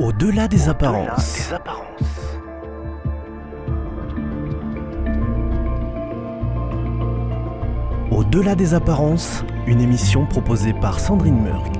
Au-delà des apparences. Au-delà des apparences, une émission proposée par Sandrine Murg.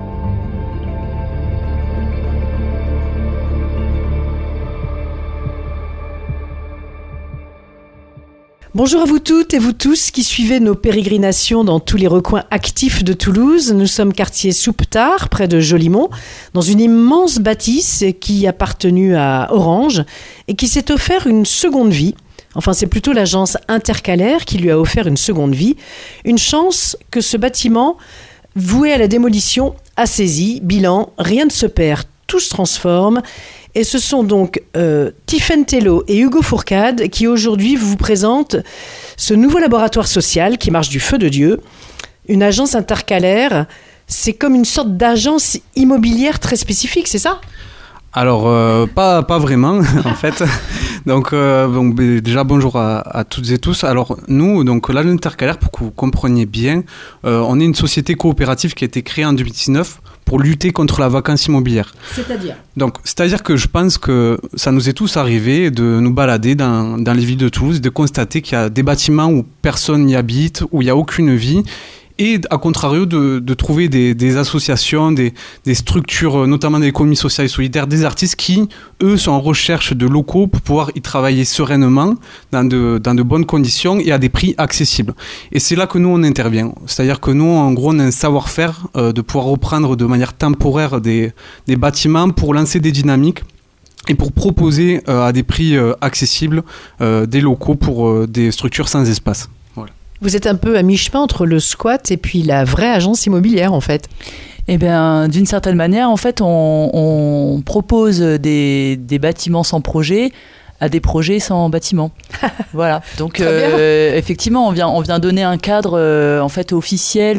Bonjour à vous toutes et vous tous qui suivez nos pérégrinations dans tous les recoins actifs de Toulouse. Nous sommes quartier Souptard, près de Jolimont, dans une immense bâtisse qui a appartenu à Orange et qui s'est offert une seconde vie. Enfin, c'est plutôt l'agence Intercalaire qui lui a offert une seconde vie. Une chance que ce bâtiment, voué à la démolition, a saisi. Bilan, rien ne se perd, tout se transforme. Et ce sont donc Tiffaine Tello et Hugo Fourcade qui aujourd'hui vous présentent ce nouveau laboratoire social qui marche du feu de Dieu. Une agence intercalaire, c'est comme une sorte d'agence immobilière très spécifique, c'est ça ? Alors, pas vraiment, en fait. Donc, déjà, bonjour à toutes et tous. Alors, nous, donc, l'agence intercalaire, pour que vous compreniez bien, on est une société coopérative qui a été créée en 2019 pour lutter contre la vacance immobilière. C'est-à-dire que je pense que ça nous est tous arrivé de nous balader dans les villes de Toulouse, de constater qu'il y a des bâtiments où personne n'y habite, où il n'y a aucune vie, et à contrario de trouver des associations, des structures, notamment de l'économie sociale et solidaire, des artistes qui, eux, sont en recherche de locaux pour pouvoir y travailler sereinement, dans de bonnes conditions et à des prix accessibles. Et c'est là que nous, on intervient. C'est-à-dire que nous, en gros, on a un savoir-faire de pouvoir reprendre de manière temporaire des bâtiments pour lancer des dynamiques et pour proposer à des prix accessibles des locaux pour des structures sans espace. Vous êtes un peu à mi-chemin entre le squat et puis la vraie agence immobilière, en fait. Eh bien, d'une certaine manière, en fait, on propose des bâtiments sans projet à des projets sans bâtiment. Voilà. Donc, effectivement, on vient donner un cadre en fait officiel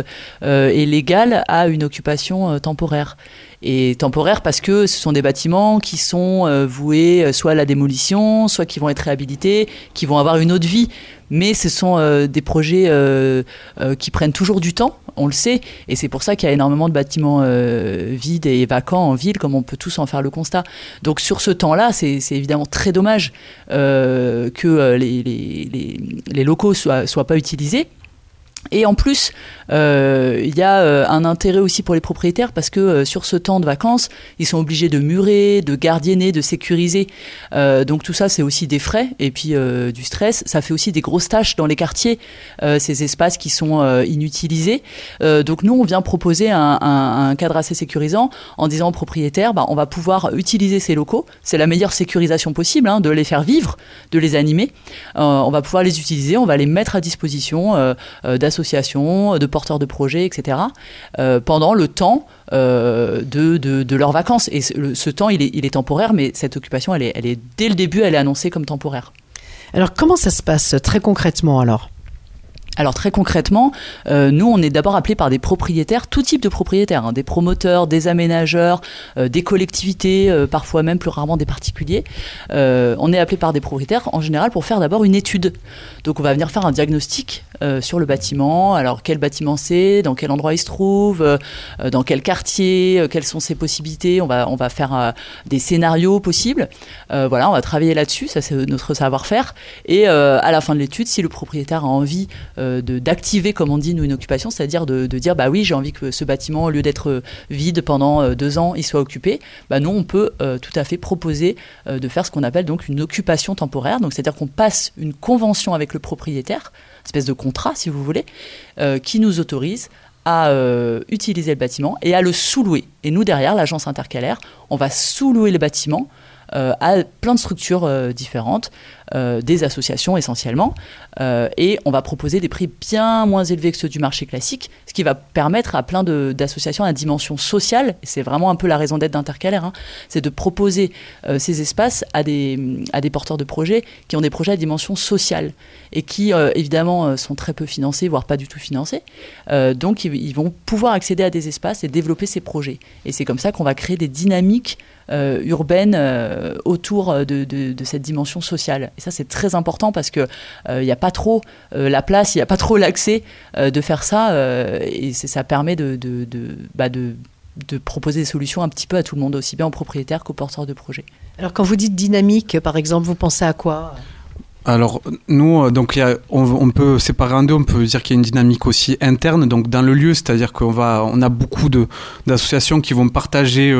et légal à une occupation temporaire. Et temporaire parce que ce sont des bâtiments qui sont voués soit à la démolition, soit qui vont être réhabilités, qui vont avoir une autre vie. Mais ce sont des projets qui prennent toujours du temps, on le sait, et c'est pour ça qu'il y a énormément de bâtiments vides et vacants en ville, comme on peut tous en faire le constat. Donc sur ce temps-là, c'est évidemment très dommage que les locaux soient pas utilisés. Et en plus, il y a un intérêt aussi pour les propriétaires parce que sur ce temps de vacances, ils sont obligés de murer, de gardienner, de sécuriser. Donc tout ça, c'est aussi des frais et puis du stress. Ça fait aussi des grosses tâches dans les quartiers, ces espaces qui sont inutilisés. Donc nous, on vient proposer un cadre assez sécurisant en disant aux propriétaires, on va pouvoir utiliser ces locaux. C'est la meilleure sécurisation possible, de les faire vivre, de les animer. On va pouvoir les utiliser, on va les mettre à disposition d'associations, de porteurs de projets, etc. Pendant le temps de leurs vacances. Et ce temps, il est temporaire, mais cette occupation, elle est dès le début, elle est annoncée comme temporaire. Alors, comment ça se passe très concrètement alors ? Alors très concrètement, nous on est d'abord appelés par des propriétaires, tout type de propriétaires, des promoteurs, des aménageurs, des collectivités, parfois même plus rarement des particuliers. On est appelés par des propriétaires en général pour faire d'abord une étude. Donc on va venir faire un diagnostic sur le bâtiment, alors quel bâtiment c'est, dans quel endroit il se trouve, dans quel quartier, quelles sont ses possibilités, on va faire des scénarios possibles. Voilà, on va travailler là-dessus, ça c'est notre savoir-faire. Et à la fin de l'étude, si le propriétaire a envie d'activer, comme on dit, nous, une occupation, c'est-à-dire de dire, oui, j'ai envie que ce bâtiment, au lieu d'être vide pendant 2 ans, il soit occupé, nous, on peut tout à fait proposer de faire ce qu'on appelle donc une occupation temporaire, donc c'est-à-dire qu'on passe une convention avec le propriétaire, espèce de contrat, si vous voulez, qui nous autorise à utiliser le bâtiment et à le sous-louer. Et nous, derrière, l'agence intercalaire, on va sous-louer le bâtiment à plein de structures différentes, des associations essentiellement, et on va proposer des prix bien moins élevés que ceux du marché classique, ce qui va permettre à plein d'associations à dimension sociale, et c'est vraiment un peu la raison d'être d'Intercalaire, c'est de proposer ces espaces à des porteurs de projets qui ont des projets à dimension sociale, et qui évidemment sont très peu financés, voire pas du tout financés, donc ils vont pouvoir accéder à des espaces et développer ces projets. Et c'est comme ça qu'on va créer des dynamiques urbaine autour de cette dimension sociale. Et ça, c'est très important parce qu'il n'y a pas trop la place, il n'y a pas trop l'accès de faire ça. Et ça permet de proposer des solutions un petit peu à tout le monde, aussi bien aux propriétaires qu'aux porteurs de projets. Alors quand vous dites dynamique, par exemple, vous pensez à quoi ? Alors nous, donc on peut séparer en deux. On peut dire qu'il y a une dynamique aussi interne, donc dans le lieu, c'est-à-dire on a beaucoup d'associations qui vont partager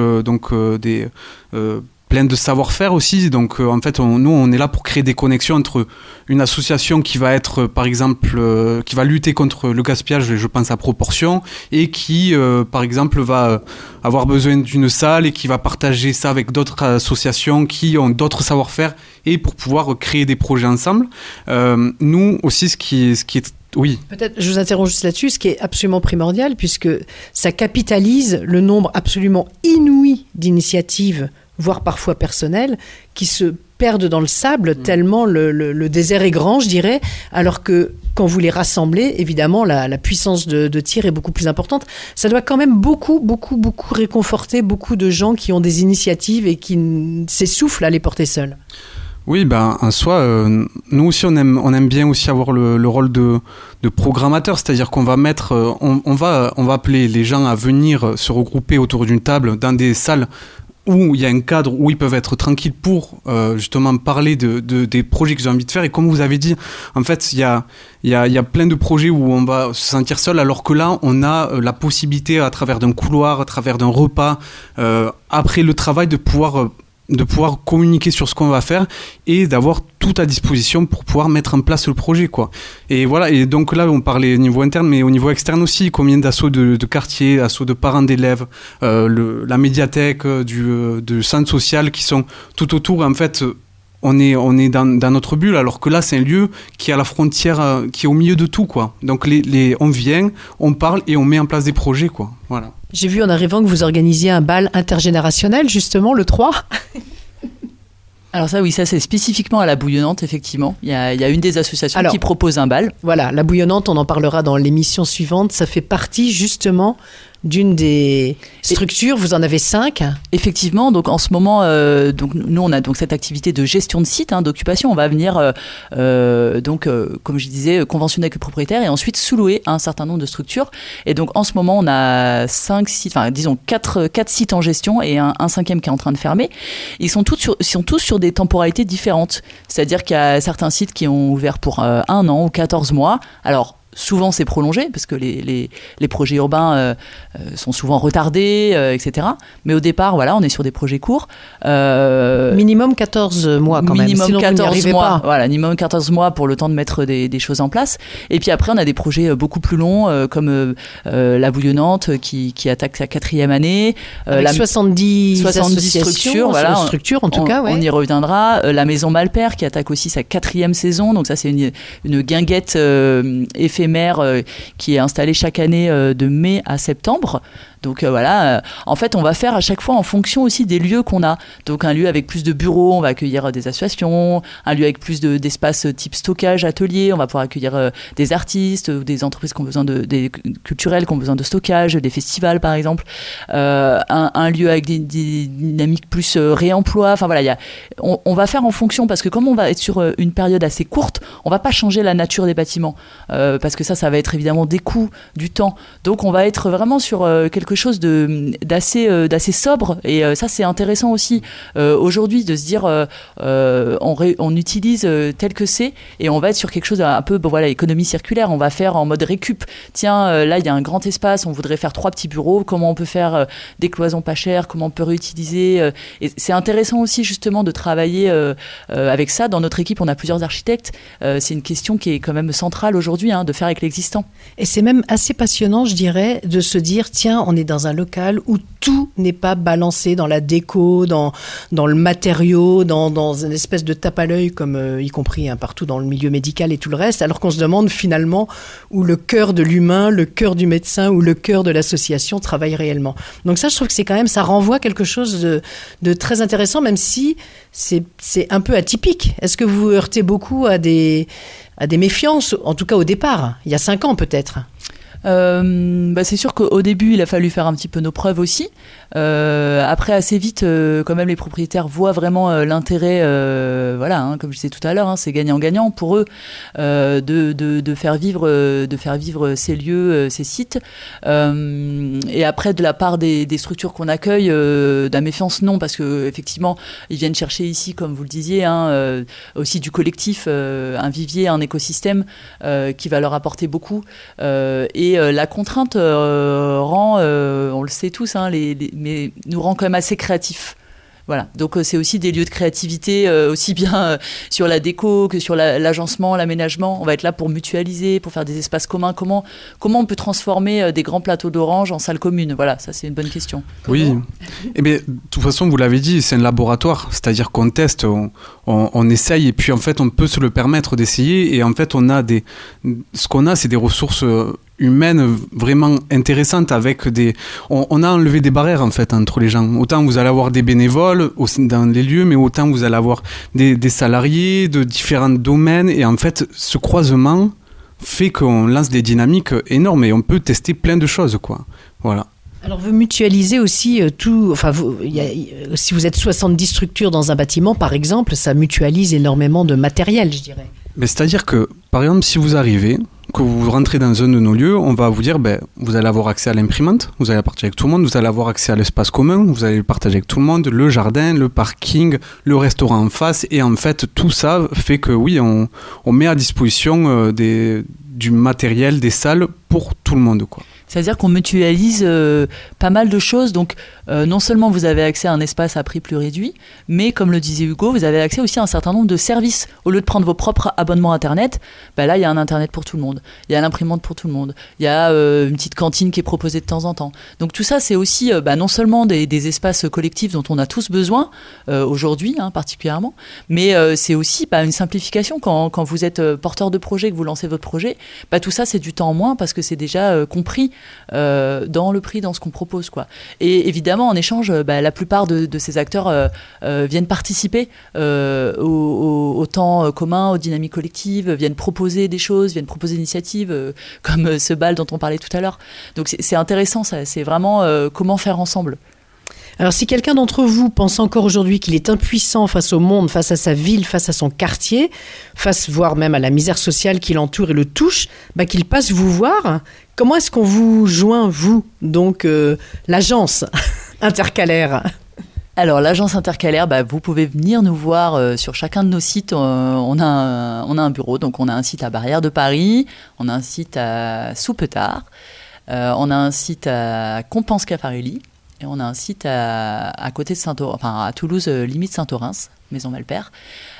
plein de savoir-faire aussi. Donc en fait, nous on est là pour créer des connexions entre une association qui va être, par exemple, qui va lutter contre le gaspillage, je pense à Proportion, et qui, par exemple, va avoir besoin d'une salle et qui va partager ça avec d'autres associations qui ont d'autres savoir-faire et pour pouvoir créer des projets ensemble. Nous aussi, ce qui est oui. Peut-être, je vous interromps juste là-dessus, ce qui est absolument primordial, puisque ça capitalise le nombre absolument inouï d'initiatives, voire parfois personnelles, qui se perdent dans le sable, tellement le désert est grand, je dirais, alors que quand vous les rassemblez, évidemment, la puissance de tir est beaucoup plus importante. Ça doit quand même beaucoup réconforter beaucoup de gens qui ont des initiatives et qui s'essoufflent à les porter seuls. Oui, en soi, nous aussi, on aime bien aussi avoir le rôle de programmateur, c'est-à-dire qu'on va mettre, on va appeler les gens à venir se regrouper autour d'une table dans des salles où il y a un cadre où ils peuvent être tranquilles pour justement parler des projets qu'ils ont envie de faire. Et comme vous avez dit, en fait, il y a plein de projets où on va se sentir seul, alors que là, on a la possibilité, à travers d'un couloir, à travers d'un repas, après le travail, de pouvoir communiquer sur ce qu'on va faire et d'avoir tout à disposition pour pouvoir mettre en place le projet, quoi. Et voilà, et donc là on parlait au niveau interne, mais au niveau externe aussi, combien d'assauts de quartier, assauts de parents d'élèves, la médiathèque, du centre social qui sont tout autour. En fait, on est dans notre bulle, alors que là c'est un lieu qui est à la frontière, qui est au milieu de tout, quoi. Donc on vient, on parle et on met en place des projets, quoi. Voilà. J'ai vu en arrivant que vous organisiez un bal intergénérationnel, justement, le 3. Alors ça, oui, ça c'est spécifiquement à la Bouillonnante, effectivement. Il y a une des associations qui propose un bal. Voilà, la Bouillonnante, on en parlera dans l'émission suivante. Ça fait partie, justement, d'une des structures. Vous en avez 5. Effectivement, donc en ce moment, donc nous on a donc cette activité de gestion de site, d'occupation. On va venir comme je disais, conventionner avec le propriétaire et ensuite sous-louer un certain nombre de structures. Et donc en ce moment, on a 5 sites, enfin disons 4 sites en gestion et un 5e qui est en train de fermer. Ils sont tous sur des temporalités différentes. C'est-à-dire qu'il y a certains sites qui ont ouvert pour 1 an ou 14 mois. Alors souvent c'est prolongé parce que les projets urbains sont souvent retardés, etc. Mais au départ, voilà, on est sur des projets courts. Minimum 14 mois quand même. Minimum 14 mois. Pas. Voilà, minimum 14 mois pour le temps de mettre des choses en place. Et puis après, on a des projets beaucoup plus longs comme la Bouillonnante qui attaque sa 4e année. Avec 70 structures, voilà, structures en tout cas. Ouais. On y reviendra. La Maison Malpère qui attaque aussi sa 4e saison. Donc ça, c'est une guinguette éphémère qui est installée chaque année de mai à septembre. Donc voilà, en fait on va faire à chaque fois en fonction aussi des lieux qu'on a. Donc un lieu avec plus de bureaux, on va accueillir des associations. Un lieu avec plus d'espace type stockage, atelier, on va pouvoir accueillir des artistes, des entreprises qui ont besoin des culturelles qui ont besoin de stockage, des festivals par exemple. Un lieu avec des dynamiques plus réemploi. Enfin voilà, on va faire en fonction, parce que comme on va être sur une période assez courte, on va pas changer la nature des bâtiments parce que ça va être évidemment des coûts, du temps. Donc on va être vraiment sur quelque chose d'assez sobre, et ça c'est intéressant aussi aujourd'hui de se dire on utilise tel que c'est, et on va être sur quelque chose un peu économie circulaire. On va faire en mode récup. Tiens, là il y a un grand espace, on voudrait faire 3 petits bureaux, comment on peut faire des cloisons pas chères, comment on peut réutiliser, et c'est intéressant aussi justement de travailler avec ça. Dans notre équipe on a plusieurs architectes, c'est une question qui est quand même centrale aujourd'hui, de faire avec l'existant. Et c'est même assez passionnant, je dirais, de se dire tiens, on est dans un local où tout n'est pas balancé dans la déco, dans le matériau, dans une espèce de tape à l'œil, comme y compris partout dans le milieu médical et tout le reste, alors qu'on se demande finalement où le cœur de l'humain, le cœur du médecin ou le cœur de l'association travaille réellement. Donc ça, je trouve que c'est quand même, ça renvoie quelque chose de très intéressant, même si c'est un peu atypique. Est-ce que vous heurtez beaucoup à des méfiances, en tout cas au départ, il y a 5 ans peut-être? C'est sûr qu'au début, il a fallu faire un petit peu nos preuves aussi. Après, assez vite, quand même, les propriétaires voient vraiment l'intérêt. Comme je disais tout à l'heure, c'est gagnant-gagnant pour eux de faire vivre ces lieux, ces sites. Et après, de la part des structures qu'on accueille, de la méfiance, non, parce que effectivement, ils viennent chercher ici, comme vous le disiez, aussi du collectif, un vivier, un écosystème qui va leur apporter beaucoup. Et la contrainte rend, on le sait tous, mais nous rend quand même assez créatifs. Voilà, donc c'est aussi des lieux de créativité, aussi bien sur la déco que sur l'agencement, l'aménagement. On va être là pour mutualiser, pour faire des espaces communs. Comment on peut transformer des grands plateaux d'orange en salles communes? Voilà, ça c'est une bonne question. Oui, eh bien, de toute façon, vous l'avez dit, c'est un laboratoire, c'est-à-dire qu'on teste, on essaye, et puis en fait, on peut se le permettre d'essayer, et en fait, ce qu'on a, c'est des ressources humaine vraiment intéressante avec on a enlevé des barrières en fait entre les gens. Autant vous allez avoir des bénévoles dans les lieux, mais autant vous allez avoir des salariés de différents domaines, et en fait ce croisement fait qu'on lance des dynamiques énormes et on peut tester plein de choses, quoi. Voilà. Alors vous mutualisez aussi tout, si vous êtes 70 structures dans un bâtiment par exemple, ça mutualise énormément de matériel, je dirais. Mais c'est-à-dire que par exemple si vous arrivez, que vous rentrez dans un de nos lieux, on va vous dire, vous allez avoir accès à l'imprimante, vous allez la partager avec tout le monde, vous allez avoir accès à l'espace commun, vous allez le partager avec tout le monde, le jardin, le parking, le restaurant en face, et en fait, tout ça fait que oui, on met à disposition du matériel, des salles pour tout le monde, quoi. C'est-à-dire qu'on mutualise pas mal de choses. Donc, non seulement vous avez accès à un espace à prix plus réduit, mais comme le disait Hugo, vous avez accès aussi à un certain nombre de services. Au lieu de prendre vos propres abonnements Internet, là, il y a un Internet pour tout le monde. Il y a l'imprimante pour tout le monde. Il y a une petite cantine qui est proposée de temps en temps. Donc, tout ça, c'est aussi non seulement des espaces collectifs dont on a tous besoin, aujourd'hui particulièrement, mais c'est aussi une simplification. Quand vous êtes porteur de projet, que vous lancez votre projet, tout ça, c'est du temps en moins parce que c'est déjà compris dans le prix, dans ce qu'on propose, quoi. Et évidemment, en échange, la plupart de ces acteurs viennent participer au temps commun, aux dynamiques collectives, viennent proposer des choses, viennent proposer des initiatives, comme ce bal dont on parlait tout à l'heure. Donc c'est intéressant, ça. C'est vraiment comment faire ensemble. Alors si quelqu'un d'entre vous pense encore aujourd'hui qu'il est impuissant face au monde, face à sa ville, face à son quartier, face voire même à la misère sociale qui l'entoure et le touche, qu'il passe vous voir. Comment est-ce qu'on vous joint, vous, donc l'agence intercalaire ? Alors l'agence intercalaire, vous pouvez venir nous voir sur chacun de nos sites. On a un bureau, donc on a un site à Barrière de Paris, on a un site à Soupetard, on a un site à Compense-Caffarelli, et on a un site à côté de à Toulouse, limite Saint-Orens, Maison Malpère.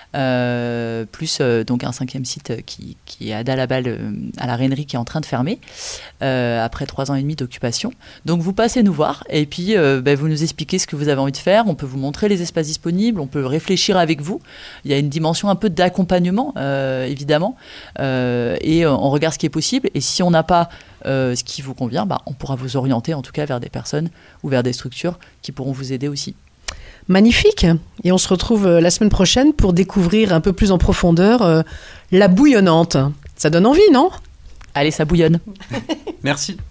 Plus donc un 5e site qui est à Dalabal, à la Rainerie, qui est en train de fermer après 3 ans et demi d'occupation. Donc vous passez nous voir et puis vous nous expliquez ce que vous avez envie de faire. On peut vous montrer les espaces disponibles, on peut réfléchir avec vous. Il y a une dimension un peu d'accompagnement, évidemment, et on regarde ce qui est possible. Et si on n'a pas ce qui vous convient, on pourra vous orienter en tout cas vers des personnes ou vers des structures qui pourront vous aider aussi. Magnifique. Et on se retrouve la semaine prochaine pour découvrir un peu plus en profondeur la bouillonnante. Ça donne envie, non ? Allez, ça bouillonne. Merci.